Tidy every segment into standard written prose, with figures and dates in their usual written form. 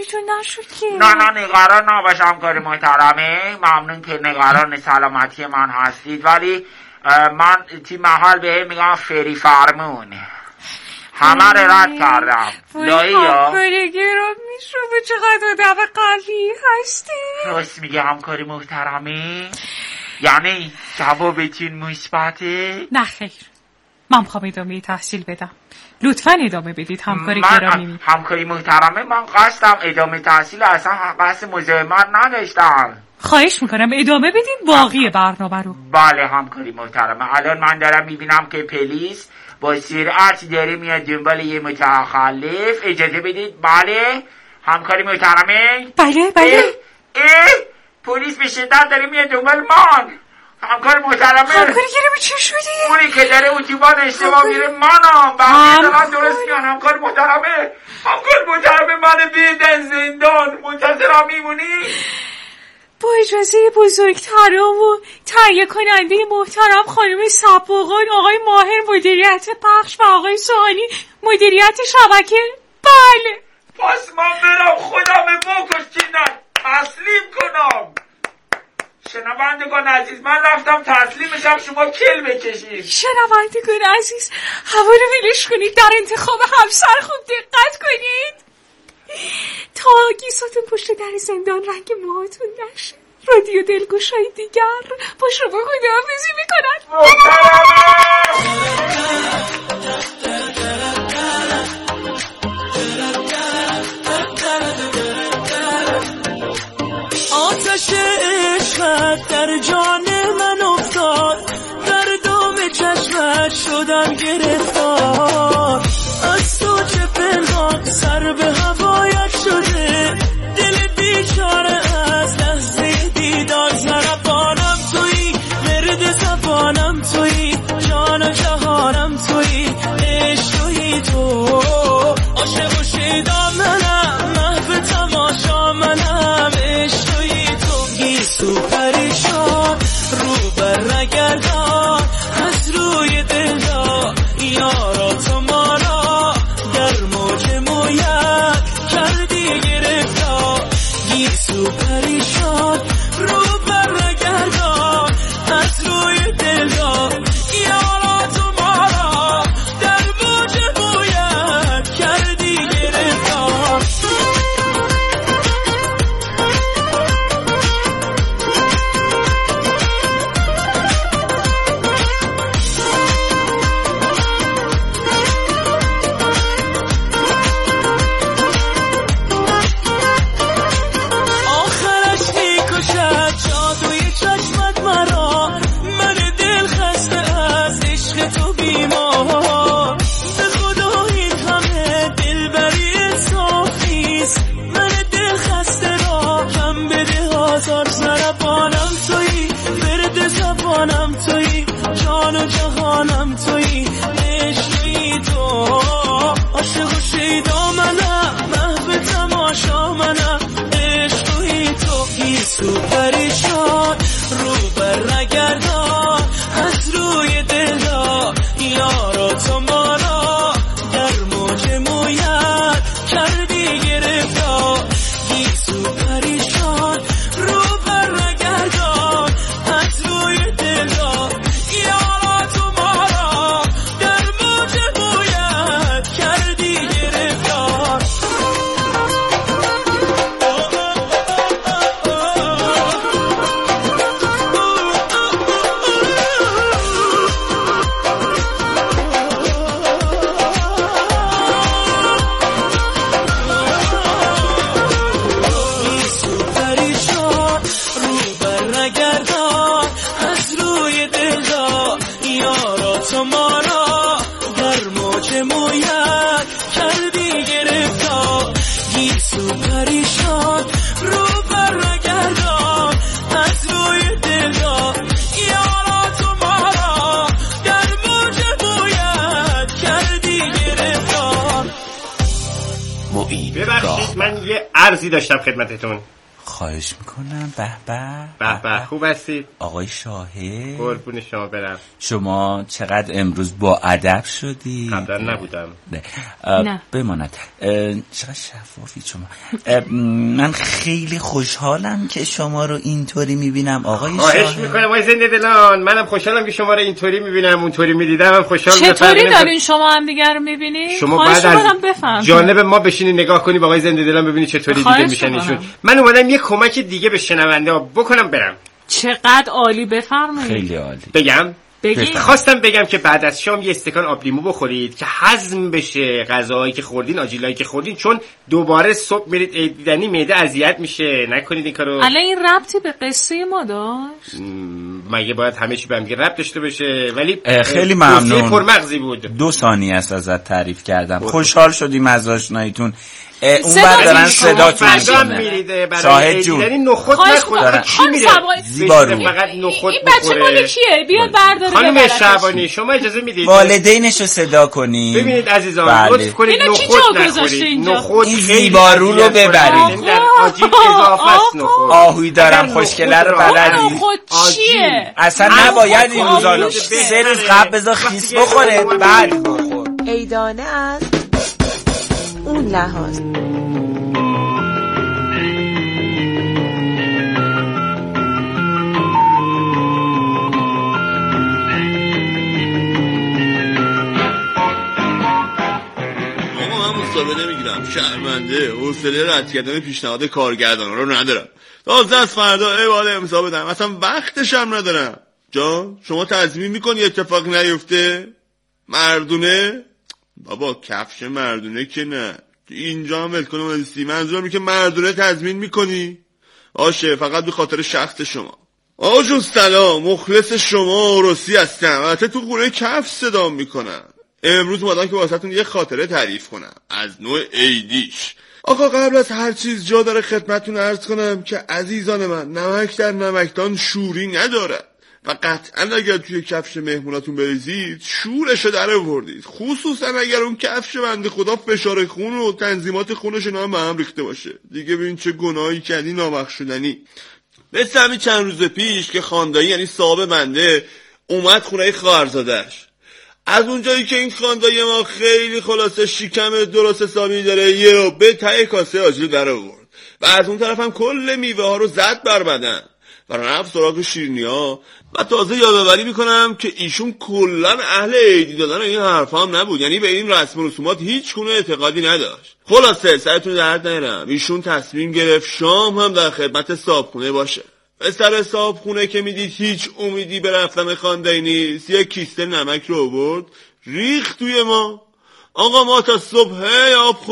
جون نشد که؟ نه نگران نباش همکار محترمه، ممنون که نگران سلامتی من هستید، ولی من تی محل به میگم فری فرمون همه رو رد کردم. لایی یا همکاری گرام میشو به چقدر آدم قوی هستی. راست میگه همکاری محترمه؟ یعنی جوابتون مثبته؟ نه خیر، من میخوام ادامه تحصیل بدم، لطفاً ادامه بدید همکاری گرامی. همکاری محترمه من قصدم ادامه تحصیل، اصلا قصد مزاحمت نداشتم. خواهش میکنم ادامه بدین باقی برنامه رو. بله همکاری محترمه، الان من دارم میبینم که پلیس با سرعت داره میاد دنبال یه متخلف. اجازه بدید. بله همکاری محترمه. بله پلیس به شدت داره میاد دنبال من. همکار محترمه، همکاری گرامی چی شدی؟ اونی که داره اتوبان اشتباه میره منم. بقیه دارن درست میان. همکار محترمه من بیدن زندان منتظرم میمونی؟ با اجازه بزرگترم و تهیه کننده محترم خانم سباقان، آقای ماهر مدیریت پخش و آقای سوهانی مدیریت شبکه. بله پس من برم خودم بکش چینن تسلیم کنم. شنوندگان عزیز من رفتم تسلیمشم، شما کل بکشید. شنوندگان عزیز هوا رو ولش کنید، در انتخاب همسر خوب دقت کنید تا گیساتون پشت در زندان رنگ موهاتون نشه. رادیو دلگشای دیگر با شما خداحافظی میکنن. آتش عشقت در جان من افتاد، در دام چشمت شدم گرفتار. از تو چه پنهان سر به هوایت شده، دل بیچاره از لحظه دیدار. زربانم تویی، مرد زبانم تویی، جان و جهانم تویی، عشق تویی تو. عاشق و شیدا منم، محو تماشا منم، عشق تویی تو. گیسو پریشان رو بر نگردان، از روی دلدار یارا تو ما را در موج مویت کردی گرفتار. گیسو پریشان رو بر نگردان، از روی دلدار یارا تو ما را در موج مویت کردی گرفتار. ببخشید من یه عرضی داشتم خدمتتون. خواهش میکنم. به خوب هستید آقای شاهد؟ قربون شما برم. شما چقدر امروز با ادب شدی. قبلا نبودم. نه بماند. چقدر شفافی شما. من خیلی خوشحالم که شما رو اینطوری میبینم آقای شاهد. خواهش میکنم آقای زنده دلان، منم خوشحالم که شما رو اینطوری میبینم. اونطوری میدیدم هم خوشحال میشم. چطوری دارین شما هم دیگه رو میبینید؟ شما بعد از جانب ما بشینید نگاه کنید آقای زنده دلان، ببینید چطوری دیده میشن ایشون. من اومدم یه کمک دیگه به شنونده ها بکنم برم. چقدر عالی، بفرمایید. خیلی عالی. بگم؟ خواستم بگم که بعد از شام یه استکان آب لیمو بخورید که هضم بشه غذاهایی که خوردین، آجیلایی که خوردین، چون دوباره صبح میرید عید دیدنی معده اذیت میشه. نکنید این کارو. الان این ربطی به قصه ما داشت؟ مگه باید همه چی به هم ربط داشته باشه؟ ولی خیلی ممنون. پرمغزی بود. 2 ثانیه است ازت تعریف کردم. خوشحال شدیم از آشناییتون. اون بعد دارن صداتون میکنه. شاهد جون نخود نخورد. کی میره؟ زیبارو. فقط نخود این بچه مال کیه؟ بیاد برداره. خانم شعبانی شما اجازه میدید والدینشو صدا کنی؟ ببینید عزیزان لطف کنید نخود نخورید. نخود این زیبارو رو ببرید. در آجیل اضافه است نخود. آهوی دارم خوشگله رو بلدی. نخود چیه؟ اصلا نباید این روزا 3 روز قبل بذار خیس بخوره بعد بخور. عیدانه از اون لحاظ مصاحبه نمیگیرم، شرمنده، حوصله رد کردن پیشنهاد کارگردانا رو ندارم. تازه از فردا عباده امضا بدم، اصلا وقتش هم ندارم. جان شما تضمین میکنی اتفاق نیفته؟ مردونه؟ بابا کفش مردونه که نه، اینجا هم ولکن مدرسی. منظورم که مردونه تضمین میکنی؟ آشه فقط به خاطر شخص شما. آقا جون سلام، مخلص شما اوروسی هستم. البته تو خونه کفش صدام میکنم. امروز اومدم که واسهتون یه خاطره تعریف کنم از نوع ایدیش. آقا قبل از هر چیز جا داره خدمتتون عرض کنم که عزیزان من، نمک در نمکدان شوری نداره و قطعا اگر توی کفش مهموناتون بریزید شورشو در آوردید، خصوصا اگر اون کفش بنده خدا فشار خون و تنظیمات خونش اینا هم به هم ریخته باشه. دیگه ببین چه گناهی کردی نابخشودنی. مثل همین چند روز پیش که خاندایی یعنی صاحب بنده اومد خونه خواهرزادش. از اونجایی که این خاندایی ما خیلی خلاصه شکم درست حسابی داره، یه رو به ته کاسه آجیل در آورد و از اون طرف هم کل میوه ها رو زد بر بدن و رفت سراغ شیرینی ها. و تازه یادآوری میکنم که ایشون کلن اهل عیدی دادن این حرفا هم نبود، یعنی به این رسم و رسومات هیچ گونه اعتقادی نداشت. خلاصه سرتون درد نیارم، ایشون تصمیم گرفت شام هم در خدمت صاحبخونه باشه. به سر صاحبخونه که میدید هیچ امیدی به رفتن خاندایی نیست، یک کیسه نمک رو آورد ریخت توی ما. آقا ما تا صبح هی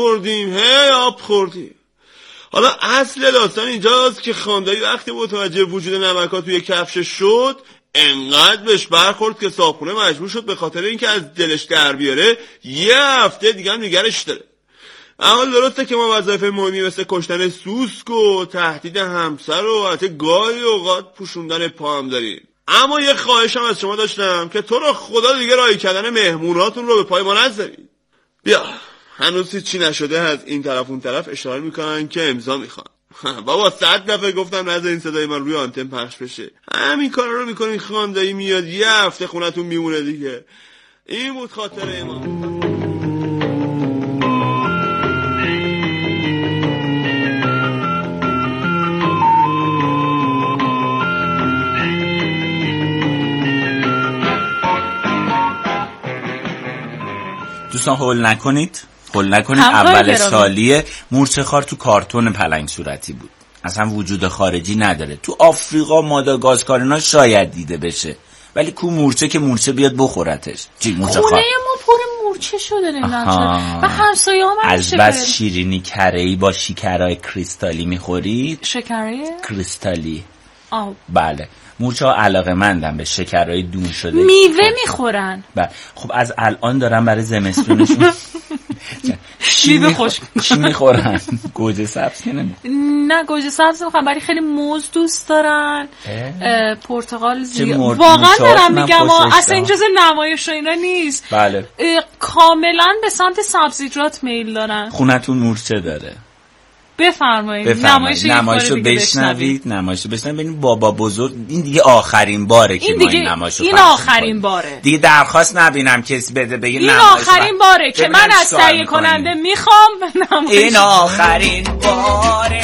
آب خوردیم. حالا اصل داستان اینجاست که خاندایی وقتی متوجه وجود نمک‌ها توی کفشش شد، انقدر بهش برخورد که صاحبخونه مجبور شد به خاطر اینکه از دلش در بیاره یه هفته دیگه هم نگرش داره. اما درسته که ما وظایف مهمی مثل کشتن سوسک و تهدید همسر و حتی گاهی اوقات پوشوندن پا هم داریم. اما یه خواهشم از شما داشتم که تو رو خدا دیگه راهی کردن مهموناتون رو به پای ما نذارید. بیا هنوز چی نشده، از این طرف اون طرف اشاره میکنن که امضا میخوان. بابا 100 دفعه گفتم نذارین صدای من روی آنتن پخش بشه. همین کارا رو میکنین، خاندایی میاد یه هفته خونتون میمونه دیگه. این بود خاطره ما. دوستان هول نکنید اول سالیه مورچه خار تو کارتون پلنگ صورتی بود، اصلا وجود خارجی نداره. تو آفریقا ماداگاسکار اینا شاید دیده بشه، ولی کو مورچه که مورچه بیاد بخورتش. مورچه خار خونه ما پر مورچه شده نمیدونم و همسایه ها من از بس شیرینی کره‌ای با شکرای کریستالی میخورید. شکرای کریستالی بله، مورچه ها علاقه‌مندن به شکرهای دون شده، میوه میخورن. بله خب از الان دارن برای زمستونشون چی میخورن؟ گوجه سبز که نه گوجه سبز میخورن، ولی خیلی موز دوست دارن، پرتقال زیاد. واقعا دارم میگم اصلا این جز نمایش و اینا نیست. بله کاملا به سمت سبزیجات میل دارن. خونتون مورچه داره؟ بفرمایید. نمایشو بشنوید. ببینید بابا بزرگ این دیگه آخرین باره که ما این نمایشو این آخرین باره. دیگه درخواست نبینم کسی بده بگه این آخرین باره که من از تهیه کننده میخوام نمایش. این آخرین باره.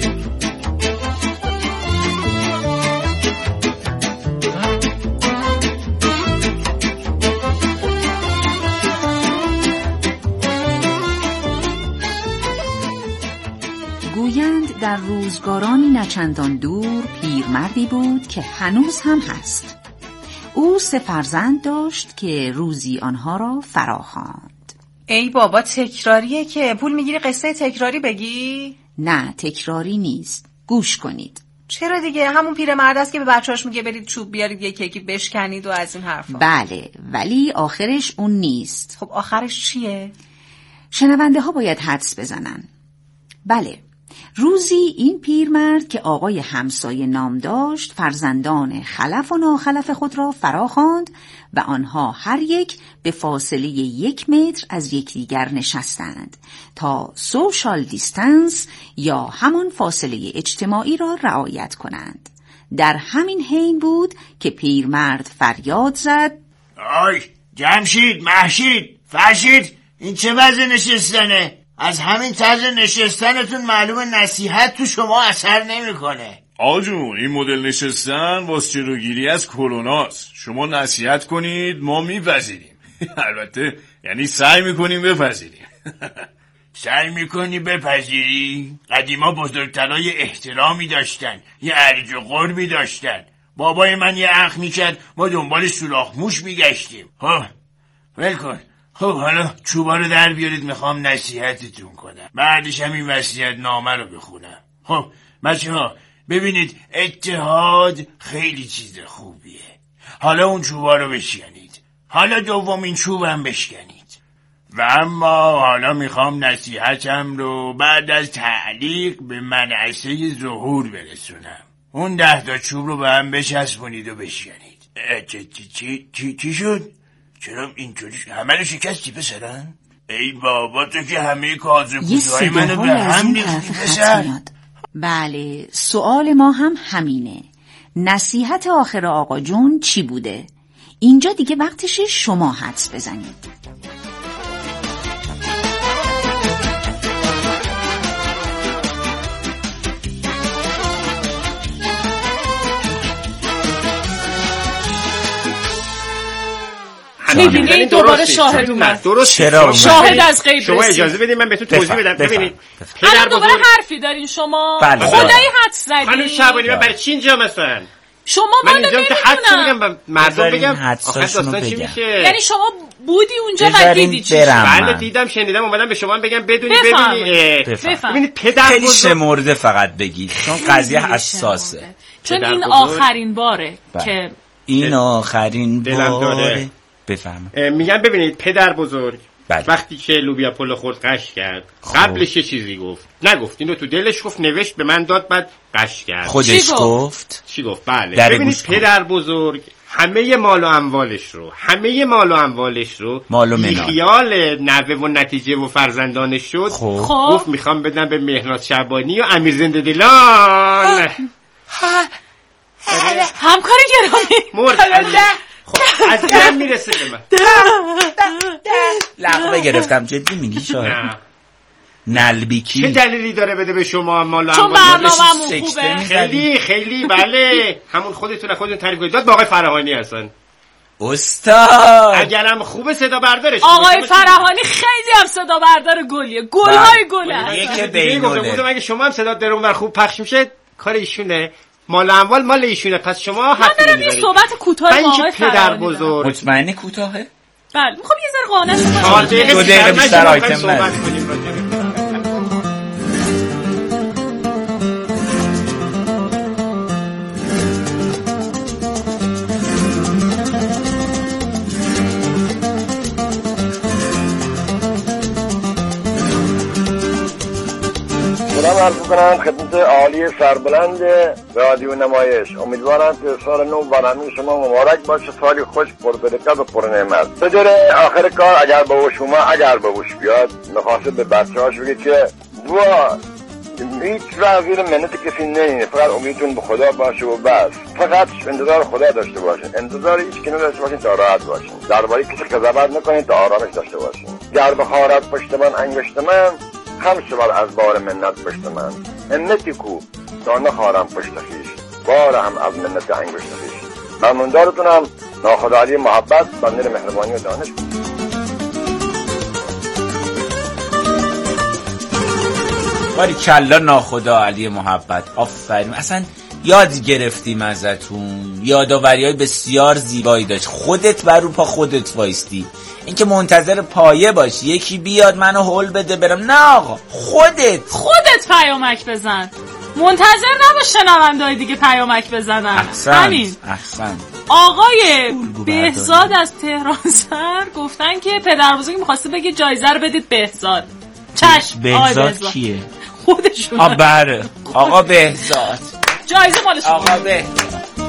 گویند در روزگارانی نچندان دور پیرمردی بود که هنوز هم هست. او 3 فرزند داشت که روزی آنها را فراخواند. ای بابا تکراریه که پول میگیری قصه تکراری بگی؟ نه تکراری نیست، گوش کنید. چرا دیگه همون پیرمرد است که به بچه‌هاش میگه برید چوب بیارید یکی بشکنید و از این حرفا. بله ولی آخرش اون نیست. خب آخرش چیه؟ شنونده ها باید حدس بزنن. بله روزی این پیرمرد که آقای همسایه نام داشت فرزندان خلف و ناخلف خود را فراخواند و آنها هر یک به فاصله 1 متر از یکدیگر نشستند تا سوشال دیستنس یا همان فاصله اجتماعی را رعایت کنند. در همین حین بود که پیرمرد فریاد زد: آی جمشید، محشید، فرشید، این چه وضع نشستنه؟ از همین طرز نشستنتون معلومه نصیحت تو شما اثر نمیکنه. آجون این مدل نشستن واسه جلوگیری از کروناست. شما نصیحت کنید ما میپذیریم. البته یعنی سعی میکنیم بپذیریم. سعی میکنی بپذیری؟ قدیما بزرگترای احترامی داشتن، یه ارج و قربی داشتن. بابای من یه اخ میکرد، ما دنبال سوراخ موش میگشتیم. ول کن. خب حالا چوبا رو در بیارید، میخوام نصیحتتون کنم. بعدش هم این وصیت نامه رو بخونم. خب بچه‌ها ببینید، اتحاد خیلی چیز خوبیه. حالا اون چوبا رو بشکنید، حالا دومین چوبم بشکنید. و اما حالا میخوام نصیحتم رو بعد از تعلیق به منعسه ظهور برسونم. اون 10 چوب رو به هم بچسبونید و بشکنید. چی شد؟ چرا اینطوری همه رو شکستی پسرن؟ ای بابا تو که همه کاذب‌های منو به هم ریختی پسر. بله سوال ما هم همینه. نصیحت آخر آقا جون چی بوده؟ اینجا دیگه وقتشه شما حدس بزنید. میبینی دوباره شاهد اومد. چرا شاهد از غیب شما اجازه بدید من بهتون توضیح بدم. ببینید الان دوباره حرفی دارین شما. خدایی حدس زدین. خانم شعبانی من برای چی اینجا مثلا؟ شما من اینجا که حدس میگم مردم بگم آخه داستان چی میشه؟ یعنی شما بودی اونجا و دیدی چی؟ بله دیدم شنیدم اومدم به شما بگم بدونی ببینید پدر خیلی شمرده فقط بگید چون قضیه حساسه. چون این آخرین باره که این آخرین باره. بفهم. میگم ببینید پدر بزرگ بله. وقتی که لوبیا پلو خورد قش کرد قبلش یه چیزی گفت، نگفت اینو تو دلش گفت، نوشت به من داد، بعد قش کرد. خودش گفت چی گفت؟ بله ببینید پدر بزرگ همه مال و اموالش رو بی خیال نوه و نتیجه و فرزندانش شد. گفت میخوام بدم به مهراد شعبانی و امیر زنده دلان. همکار گرامی خب از من میرسه به من لقبه گرفتم. جدی میگی شاید نلبیکی چه دلیلی داره بده به شما مال چون برنامه‌مون خوبه. خیلی بله همون خودتون تعریف کنید. داد با آقای فراهانی هستن استاد. اگرم خوبه صدا بردارش. آقای فراهانی خیلی هم صدا بردار گلیه. گل‌های گله. یکی بینوله. اگه شما هم صدا در اونور خوب پخش میشه کار ایشونه. مال اموال مال ایشونه. پس شما حرف من دارم یه صحبت کوتاه با آقای پدر بزرگ. مطمئنی کوتاهه؟ بله میخوام یه ذره قانعش کنم. 2 دقیقه بیشتر آیتم نداریم. سلام عرض می‌کنم خدمت عالی سربلند رادیو نمایش. امیدوارم که سال نو برنامه شما مبارک باشه، سالی خوش پربرکت و پرنعمت. بجره آخر کار اگر به هوش بیاد می‌خواسته به بچه‌هاش بگه که بوا هیچ وزیر منت کسی نینه، فقط امیدتون به خدا باشه و بس. فقط انتظار خدا داشته باشین، انتظار هیچ کی نداشته باشین تا راحت باشین. درباره کسی قضاوت نکنین تا آرامش داشته باشین. گر بخارد پشت من انگشت من، خم شود از بار منت پشت من. منتی کو تا نخارم پشت خویش، بار هم از منت انگشت خویش. ممنوندارتونم. ناخدا علی محبت، بنده مهربانی و دانش. باریکلا ناخدا علی محبت، آفرین. اصلا یاد گرفتیم ازتون، یاداوری‌های بسیار زیبایی داشت. خودت بر رو پا خودت وایستی، اینکه منتظر پایه باشی یکی بیاد منو هول بده برم، نه آقا، خودت پیامک بزن، منتظر نباش شنونده‌های دیگه پیامک بزنن. همین. احسن. آقای بهزاد از تهران سر گفتن که پدربزرگ می‌خواسته بگه جایزه رو بدید بهزاد. چشم. بهزاد کیه؟ خودشون. بله آقا بهزاد، جایزه مال شما. آقا بهزاد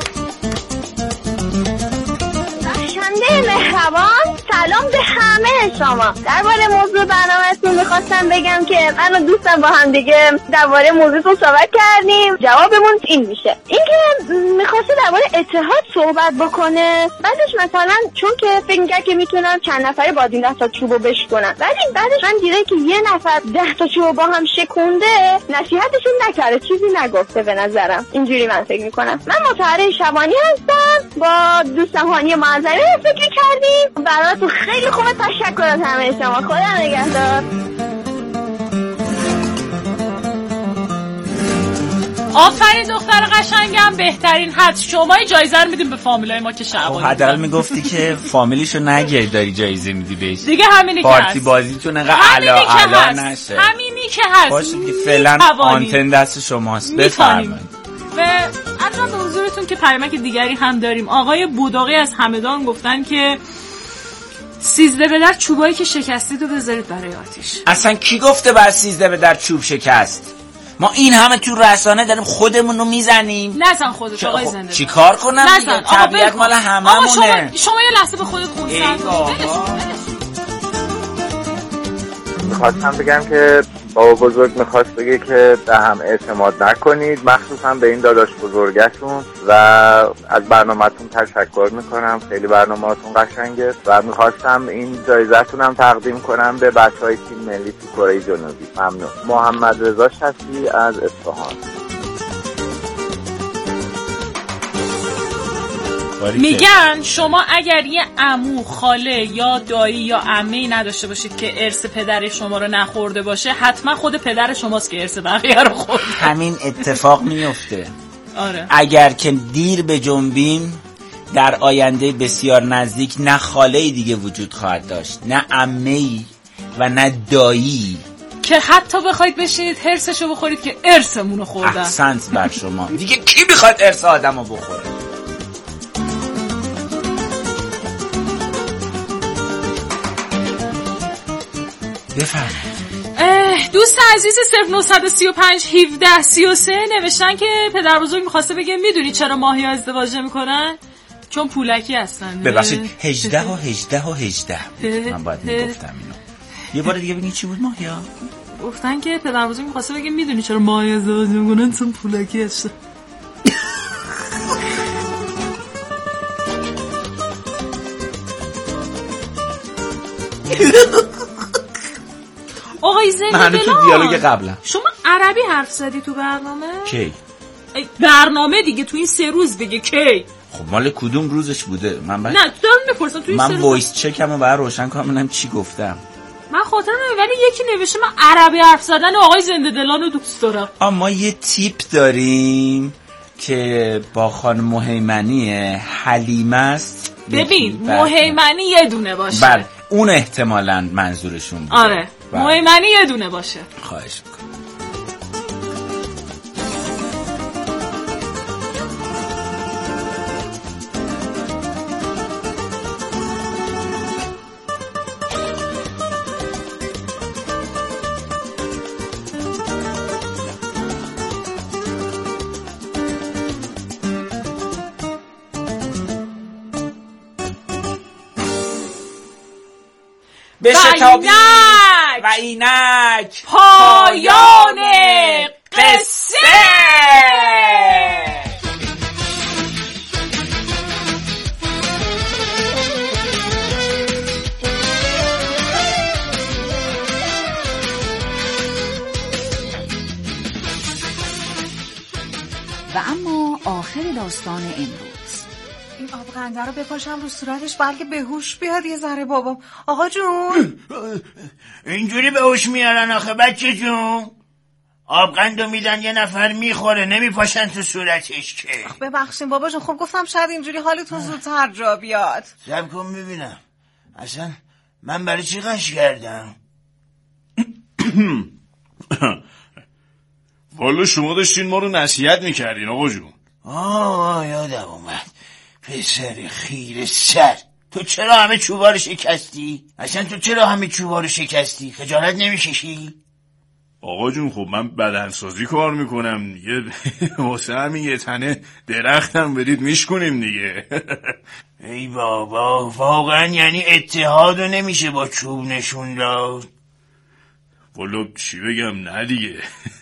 بخشنده مهربان، سلام به همه شما. درباره موضوع برنامه‌تون میخواستم بگم که من و دوستم با هم دیگه درباره موضوعتون صحبت کردیم. جوابمون این میشه، اینکه میخواسته درباره اتحاد صحبت بکنه. بعدش مثلا چون که فکر می‌کرد که میتونن چند نفره با این 10 تا چوبو بشکنن، ولی بعدش من دیدم که یه نفر 10 تا چوبو با هم شکونده، نصیحتشون نکرده، چیزی نگفته. به نظرم اینجوری من فکر میکنم. من متحره شبانی هستم، با دوستم هانی معظمی فکر کردیم. براتون خیلی خوبه، تشکر از همه شما. خدا نگهدار. آفرین دختر قشنگم، بهترین حد. شما جایزه رو میدیم به فامیلای ما که شعبانی. حداقل میگفتی که فامیلیشو نگه داری جایزه میدی بهش دیگه. همینی که هست، پارتی بازیتون انقدر علا نشه. همینی که هست. باشه دیگه، فعلا آنتن دست شماست. بفرمایید. و علاوه به حضورتون که پیامک دیگری هم داریم. آقای بوداقی از همدان گفتن که 13 به در چوبایی که شکستید رو بذارید برای آتیش. اصلا کی گفته بعد 13 به در چوب شکست؟ ما این همه تو رسانه داریم خودمون رو میزنیم. نزن خودت آقای زنده. چی کار کنم دیگه؟ طبیعت مال هممونه. شما یه لحظه به خودت خون سرد میخواستم بگم که بابا بزرگ میخواست بگه که به هم اعتماد نکنید، مخصوصا به این داداش بزرگتون، و از برنامه‌تون تشکر میکنم. خیلی برنامه‌تون قشنگه و میخواستم این جایزه‌تون هم تقدیم کنم به بچهای تیم ملی تو کره جنوبی. ممنون. محمد رضا شفیعی از اصفهان. میگن شما اگر یه عمو، خاله یا دایی یا عمه‌ای نداشته باشید که ارث پدر شما رو نخورده باشه، حتما خود پدر شماست که ارث بقیه رو خورده. همین اتفاق میفته. آره. اگر که دیر بجنبیم در آینده بسیار نزدیک نه خاله‌ای دیگه وجود خواهد داشت، نه عمه‌ای و نه دایی که حتی بخواید بشینید هرسشو بخورید که ارثمون رو خوردن. احسنت بر شما. دیگه کی میخواد ارث آدمو بخوره؟ بفرمایید. دوست عزیز 0935 17 33 نوشتن که پدر بزرگ میخواسته بگه میدونی چرا ماهی ازدواج نمیکنن؟ چون پولکی هستن. ببخشید 18 و 18 و 18 من باید میگفتم اینو. یه بار دیگه بگین چی بود ماهی ها؟ گفتن که پدر بزرگ میخواسته بگه میدونی چرا ماهی ازدواج نمیکنن؟ چون پولکی هستن. آقای زنده تو دیالوگ قبلا شما عربی حرف زدی تو برنامه؟ کی؟ برنامه دیگه تو این 3 روز دیگه کی؟ خب مال کدوم روزش بوده؟ من نه دارم میپرسم تو این 3 روز. من وایس چکمو برای روشن کنم ببینم چی گفتم. من خاطرم نمیاد ولی یکی نوشته من عربی حرف زدن آقای زنده دلانو دوست دارم. ما یه تیپ داریم که با خانم مهیمنی حلیمه است. ببین مهیمنی یه دونه باشه. بله اون احتمالاً منظورشون بوده. آره مهیمنی یه دونه باشه. خواهش میکنم. و اینک پایان و اما آخر داستان امروز. این آبغنده رو بپاشم رو صورتش بلکه به هوش بیاد یه ذره بابام. آقا جون اینجوری به هوش میارن آخه بچه جون؟ آبغندو میدن یه نفر میخوره نمیپاشن تو صورتش که. ببخشین بابا جون، خب گفتم شاید اینجوری حالتون زودتر جا بیاد. صبر کن ببینم اصلا من برای چی قش کردم؟ والا شما داشتین ما رو نصیحت میکردین آقا جون. یادم اومد. پسر خیره سر، تو چرا همه چوبا رو شکستی؟ اصلا تو چرا همه چوبا رو شکستی؟ خجالت نمیکشی؟ آقا جون خب من بدنسازی کار میکنم دیگه، واسه همین یه تنه درختم بدید میشکنیم دیگه. ای بابا واقعا یعنی اتحاد رو نمیشه با چوب نشون داد؟ والا چی بگم نه دیگه.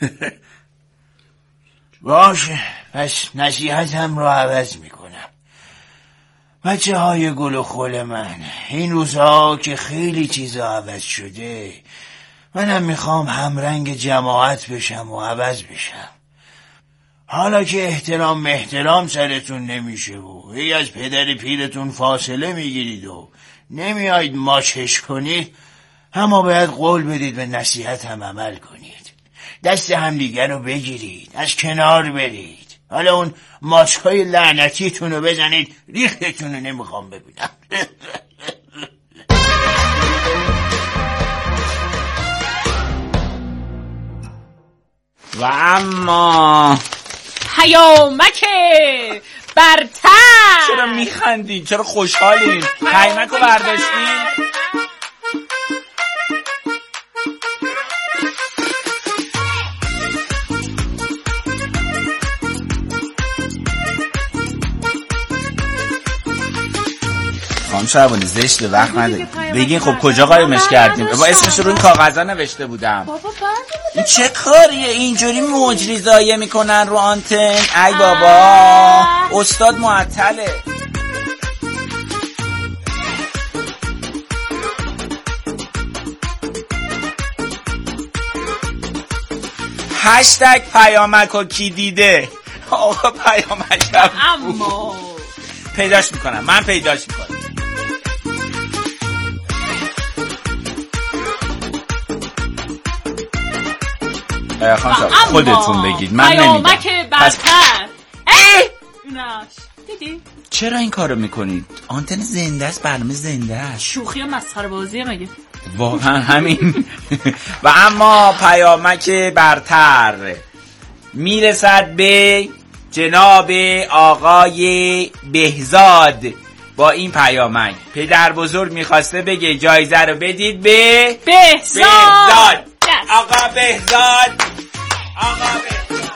باشه پس نصیحتم رو عوض میکنم. بچه های گل و خول من، این روزها که خیلی چیزا عوض شده، منم میخوام همرنگ جماعت بشم و عوض بشم. حالا که احترام سرتون نمیشه و هی از پدر پیرتون فاصله میگیرید و نمیایید ماچش کنید، اما باید قول بدید به نصیحت هم عمل کنید. دست همدیگر رو بگیرید، از کنار برید. حالا اون ماچهای لعنتیتون رو بزنید، ریختتون رو نمیخوام ببینم. و اما پیامک برتر. چرا میخندین؟ چرا خوشحالین؟ پیامک رو برداشتین؟ خانم شعبانی زشته، وقت نداریم بگین خب کجا قایمش کردیم؟ با اسمش رو این کاغذا نوشته بودم. این چه کاریه اینجوری مجری ضایع میکنن رو آنتن؟ ای بابا استاد معطله. هشتگ پیامکو کی دیده؟ آقا پیامکم اما پیداش میکنم، من پیداش میکنم. خودتون بگید، من نمیدم. پیامک برتر. دیدی؟ چرا این کارو میکنید؟ آنتن زنده است، برنامه زنده است. شوخی و مسخره بازیه مگه؟ واقعا همین. و اما پیامک برتر میرسد به جناب آقای بهزاد. با این پیامک پدر بزرگ میخواسته بگه جایزه رو بدید به بهزاد. آقا بهزاد، آقا بهزاد.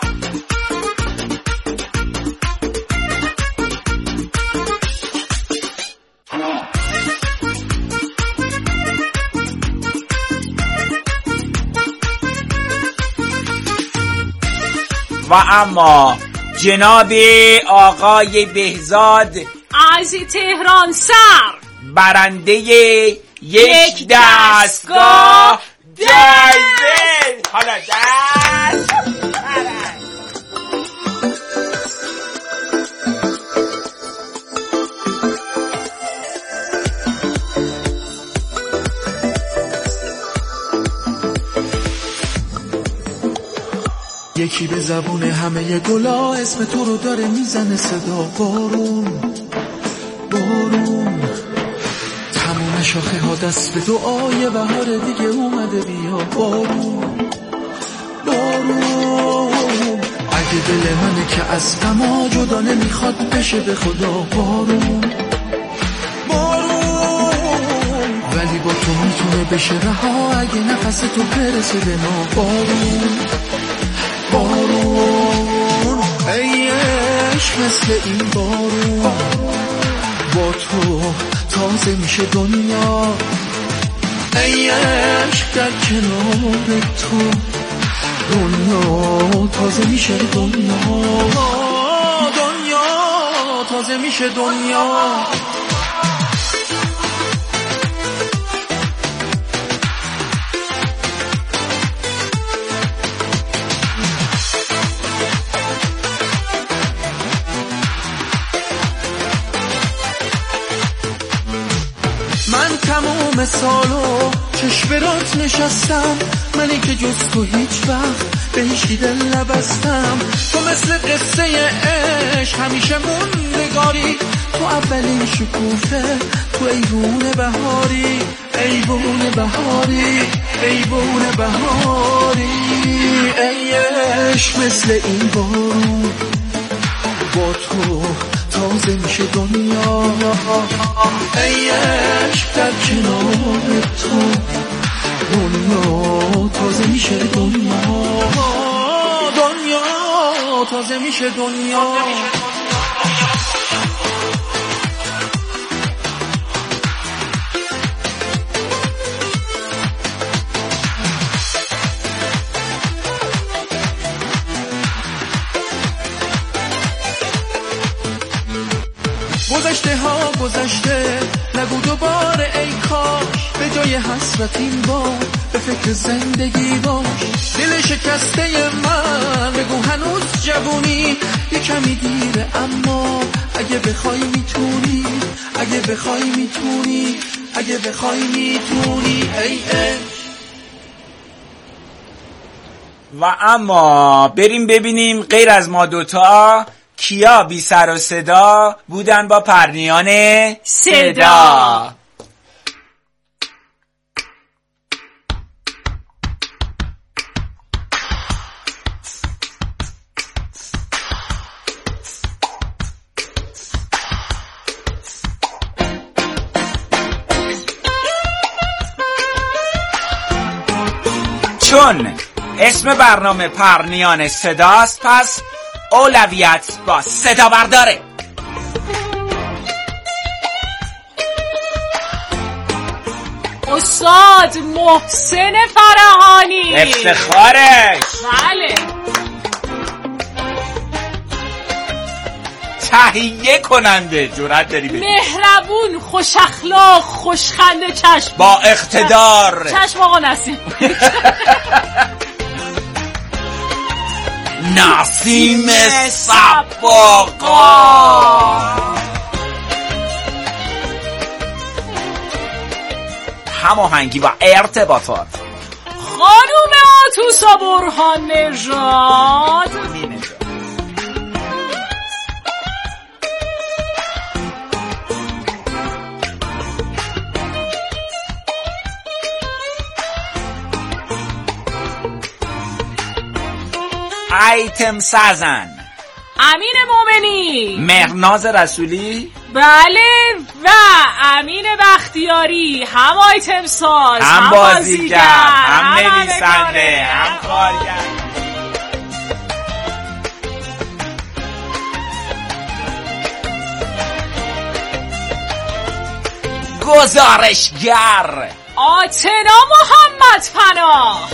و اما جناب آقای بهزاد از تهران سر برنده یک دستگاه جایزه. حالا دست یکی به زبون همه گلا اسم تو رو داره میزنه صدا. بارون بارون تموم شاخه ها دست به دعای بهار دیگه اومده. بیا بارون بارون اگه دل منه که از غما جدا نمیخواد بشه به خدا. بارون بارون ولی با تو میتونه بشه رها اگه نفس تو برسه به ما. بارون بارون ای عشق مثل این بارون با تو تازه میشه دنیا. ای عشق در کنار تو دنیا تازه میشه دنیا. دنیا تازه میشه دنیا. همه سالو چشم برات نشستم، منی که جز تو هیچ وقت به هیچی دل نبستم. تو مثل قصه عشق همیشه موندگاری، تو اولین شکوفه، تو ایوون بهاری، ایوون بهاری، ایوون بهاری. ای عشق مثل این بارون با تو تازه میشه دنیا، ای عشق در کنار تو دنیا تازه میشه دنیا، دنیا تازه میشه دنیا. گذشته ها گذشته نگو دوباره ای کاش، به جای حسرت این بار به فکر زندگی باش. دل شکسته من بگو هنوز جوونی، یه کمی دیره اما اگه بخوای میتونی، اگه بخوای میتونی، اگه بخوای میتونی. ای و اما بریم ببینیم غیر از ما دوتا کیا بی سر و صدا بودن با پرنیان صدا. چون اسم برنامه پرنیان صداست، پس اولویت با صدا برداره. استاد محسن فرهانی، افتخارش. بله. تهیه کننده، جرأت داری بگی. مهربون، خوش اخلاق، خوشخنده، چشم با اقتدار. چشم آقا نسیم. نسیم سباقا. هماهنگی و ارتباطات خانوم آتوسا برهان نژاد. ایتم سازن امین مومنی، مهرناز رسولی، بله، و امین بختیاری. هم آیتم ساز، هم بازیگر، هم نویسنده، هم کارگر. گزارشگر آتنا محمد پناه.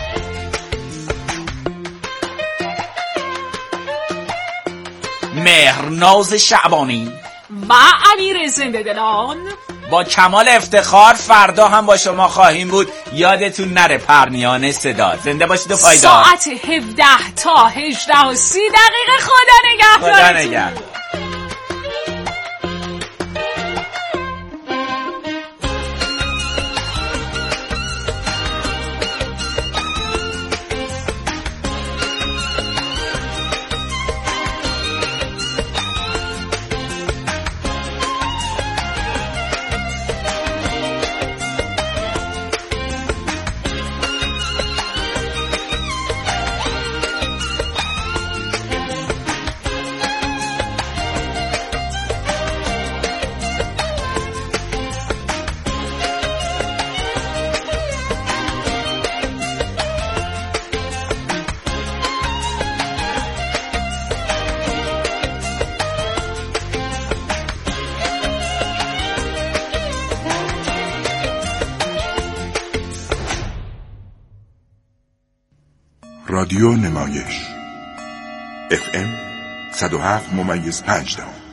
مهرناز شعبانی و امیر زنده دلان. با کمال افتخار فردا هم با شما خواهیم بود. یادتون نره پرنیان صدا. زنده باشید و پایدار. ساعت 17 تا 18:30 خدا نگهدارتون. خدا نگهدار. رادیو نمایش FM 107.5